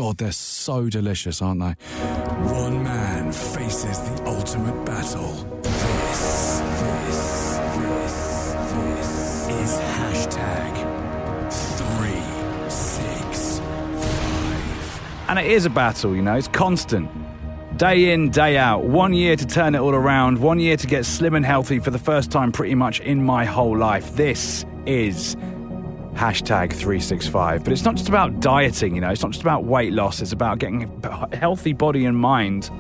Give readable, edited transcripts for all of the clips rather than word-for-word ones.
God, they're so delicious, aren't they? One man faces the ultimate battle. This is hashtag 365. And it is a battle, you know, it's constant. Day in, day out. 1 year to turn it all around. 1 year to get slim and healthy for the first time pretty much in my whole life. This is hashtag 365. But it's not just about dieting, you know. It's not just about weight loss. It's about getting a healthy body and mind.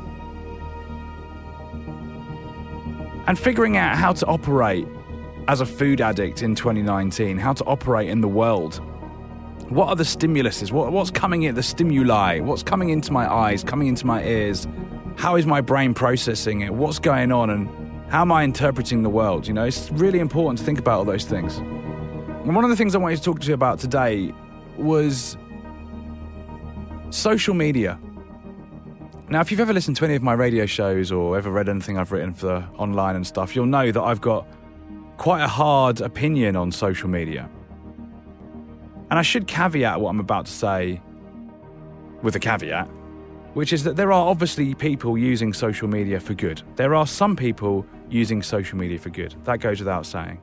And figuring out how to operate as a food addict in 2019. How to operate in the world. What are the stimuluses? What's coming in, the stimuli? What's coming into my eyes, coming into my ears? How is my brain processing it? What's going on? And how am I interpreting the world? You know, it's really important to think about all those things. And one of the things I wanted to talk to you about today was social media. Now, if you've ever listened to any of my radio shows or ever read anything I've written for online and stuff, you'll know that I've got quite a hard opinion on social media. And I should caveat what I'm about to say with a caveat, which is that there are obviously people using social media for good. There are some people using social media for good. That goes without saying.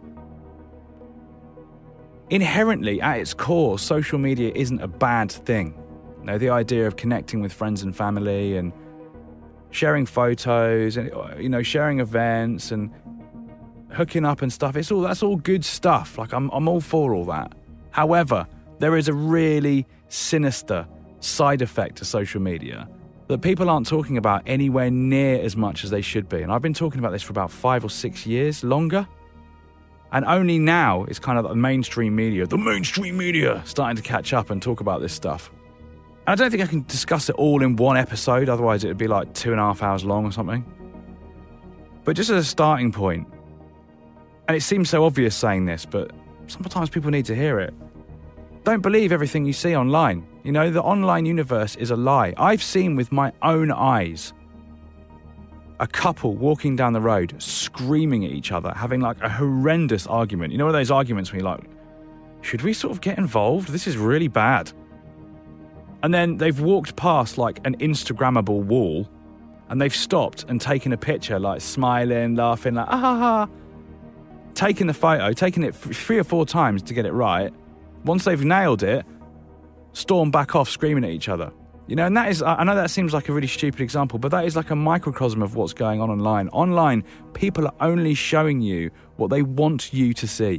Inherently, at its core, social media isn't a bad thing. You know, the idea of connecting with friends and family and sharing photos and, you know, sharing events and hooking up and stuff, that's all good stuff. Like, I'm all for all that. However, there is a really sinister side effect to social media that people aren't talking about anywhere near as much as they should be. And I've been talking about this for about 5 or 6 years, longer. And only now is kind of the mainstream media starting to catch up and talk about this stuff. And I don't think I can discuss it all in one episode, otherwise it would be like 2.5 hours long or something. But just as a starting point, and it seems so obvious saying this, but sometimes people need to hear it. Don't believe everything you see online. You know, the online universe is a lie. I've seen with my own eyes a couple walking down the road, screaming at each other, having like a horrendous argument. You know, one of those arguments where you're like, should we sort of get involved? This is really bad. And then they've walked past like an Instagrammable wall and they've stopped and taken a picture, like smiling, laughing, like, ah ha ha. Taking the photo, taking it 3 or 4 times to get it right. Once they've nailed it, storm back off screaming at each other. You know, and that is, I know that seems like a really stupid example, but that is like a microcosm of what's going on online. Online, people are only showing you what they want you to see.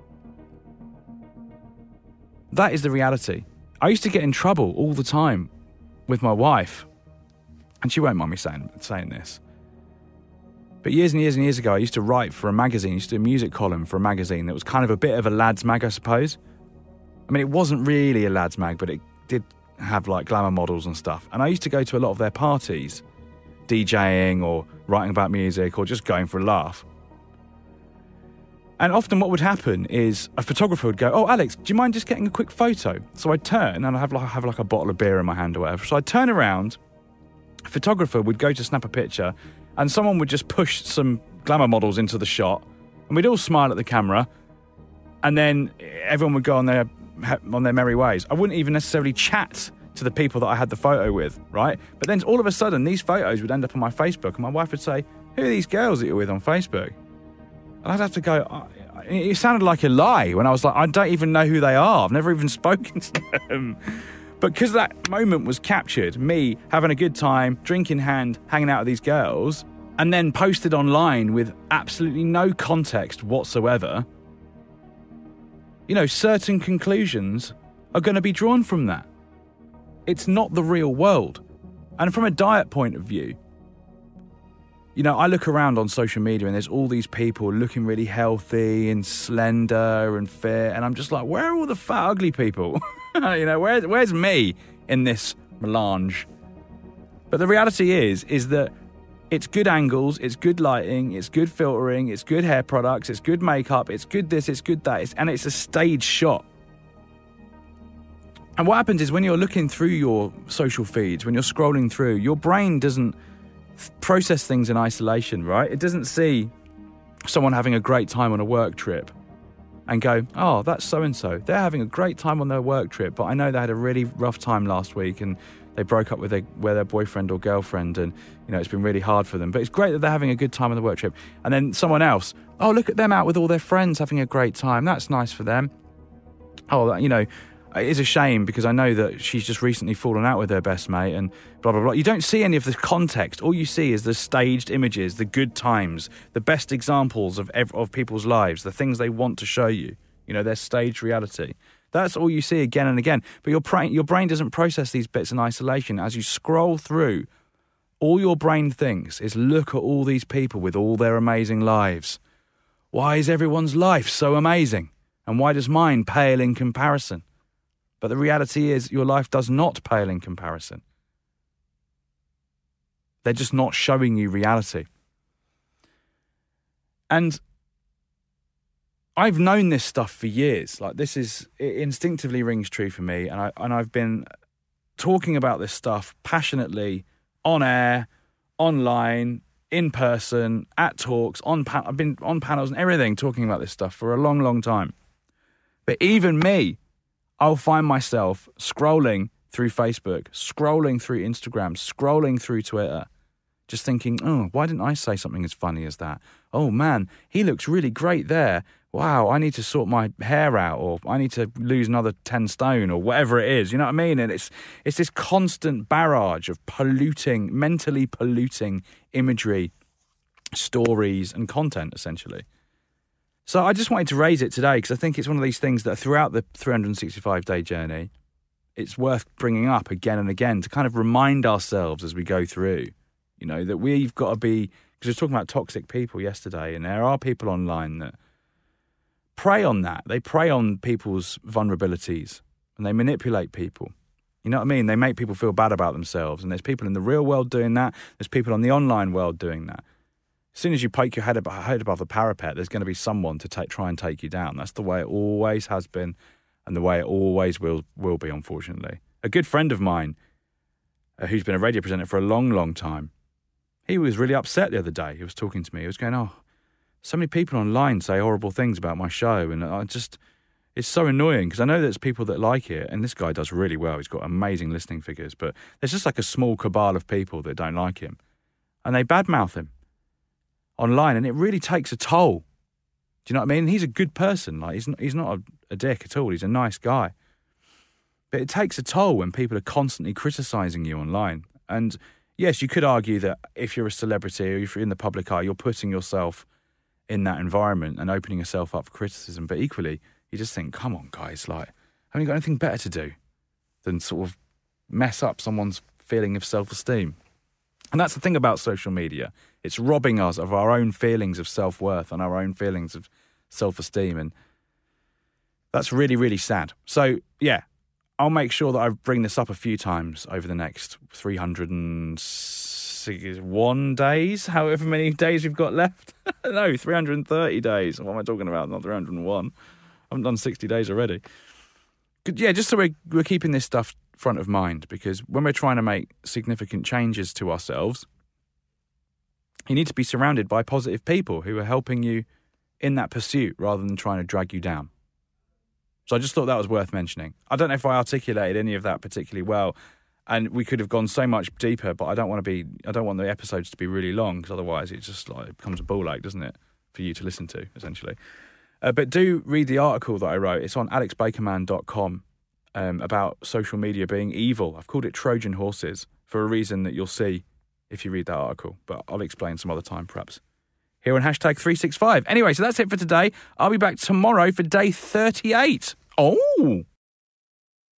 That is the reality. I used to get in trouble all the time with my wife, and she won't mind me saying this. But years and years and years ago, I used to write for a magazine, I used to do a music column for a magazine that was kind of a bit of a lads mag, I suppose. I mean, it wasn't really a lads mag, but it did have like glamour models and stuff. And I used to go to a lot of their parties, DJing or writing about music or just going for a laugh. And often what would happen is a photographer would go, oh, Alex, do you mind just getting a quick photo? So I'd turn and I'd have like a bottle of beer in my hand or whatever. So I'd turn around, a photographer would go to snap a picture and someone would just push some glamour models into the shot and we'd all smile at the camera and then everyone would go on their merry ways. I wouldn't even necessarily chat to the people that I had the photo with, right? But then all of a sudden, these photos would end up on my Facebook, and my wife would say, who are these girls that you're with on Facebook? And I'd have to go, it sounded like a lie when I was like, I don't even know who they are. I've never even spoken to them. But because that moment was captured, me having a good time, drink in hand, hanging out with these girls, and then posted online with absolutely no context whatsoever, you know, certain conclusions are going to be drawn from that. It's not the real world. And from a diet point of view, you know, I look around on social media and there's all these people looking really healthy and slender and fit. And I'm just like, where are all the fat, ugly people? You know, where's me in this melange? But the reality is that it's good angles, it's good lighting, it's good filtering, it's good hair products, it's good makeup, it's good this, it's good that, and it's a staged shot. And what happens is when you're looking through your social feeds, when you're scrolling through, your brain doesn't process things in isolation, right? It doesn't see someone having a great time on a work trip and go, oh, that's so-and-so. They're having a great time on their work trip, but I know they had a really rough time last week and they broke up with their boyfriend or girlfriend, and it's been really hard for them. But it's great that they're having a good time on the work trip. And then someone else, oh, look at them out with all their friends having a great time. That's nice for them. Oh, it is a shame because I know that she's just recently fallen out with her best mate and blah, blah, blah. You don't see any of the context. All you see is the staged images, the good times, the best examples of people's lives, the things they want to show you, their staged reality. That's all you see again and again. But your brain doesn't process these bits in isolation. As you scroll through, all your brain thinks is look at all these people with all their amazing lives. Why is everyone's life so amazing? And why does mine pale in comparison? But the reality is your life does not pale in comparison. They're just not showing you reality. And I've known this stuff for years. Like it instinctively rings true for me. And I've been talking about this stuff passionately on air, online, in person, at talks, I've been on panels and everything talking about this stuff for a long, long time. But even me, I'll find myself scrolling through Facebook, scrolling through Instagram, scrolling through Twitter, just thinking, oh, why didn't I say something as funny as that? Oh, man, he looks really great there. Wow, I need to sort my hair out, or I need to lose another 10 stone, or whatever it is. You know what I mean? And it's this constant barrage of mentally polluting imagery, stories, and content, essentially. So I just wanted to raise it today because I think it's one of these things that throughout the 365-day journey, it's worth bringing up again and again to kind of remind ourselves as we go through, that we've got to be, because we were talking about toxic people yesterday, and there are people online that prey on that. They prey on people's vulnerabilities and they manipulate people. You know what I mean? They make people feel bad about themselves, and there's people in the real world doing that. There's people on the online world doing that. As soon as you poke your head above the parapet, there's going to be someone to try and take you down. That's the way it always has been and the way it always will be, unfortunately. A good friend of mine, who's been a radio presenter for a long, long time, he was really upset the other day. He was talking to me. He was going, oh, so many people online say horrible things about my show. And it's so annoying because I know there's people that like it. And this guy does really well. He's got amazing listening figures. But there's just like a small cabal of people that don't like him. And they badmouth him online, and it really takes a toll. Do you know what I mean? He's a good person. Like he's not a dick at all. He's a nice guy. But it takes a toll when people are constantly criticising you online. And yes, you could argue that if you're a celebrity or if you're in the public eye, you're putting yourself in that environment and opening yourself up for criticism. But equally, you just think, come on, guys, like, haven't you got anything better to do than sort of mess up someone's feeling of self-esteem? And that's the thing about social media. It's robbing us of our own feelings of self-worth and our own feelings of self-esteem. And that's really, really sad. So, yeah, I'll make sure that I bring this up a few times over the next 361 days, however many days we've got left. No, 330 days. What am I talking about? Not 301. I haven't done 60 days already. Yeah, just so we're keeping this stuff front of mind, because when we're trying to make significant changes to ourselves, you need to be surrounded by positive people who are helping you in that pursuit rather than trying to drag you down. So I just thought that was worth mentioning. I don't know if I articulated any of that particularly well, and we could have gone so much deeper, but I don't want the episodes to be really long, because otherwise it just it becomes a ball ache, doesn't it, for you to listen to, essentially. But do read the article that I wrote. It's on alexbakerman.com about social media being evil. I've called it Trojan horses for a reason that you'll see if you read that article, but I'll explain some other time perhaps. Here on Hashtag 365. Anyway, so that's it for today. I'll be back tomorrow for day 38. Oh!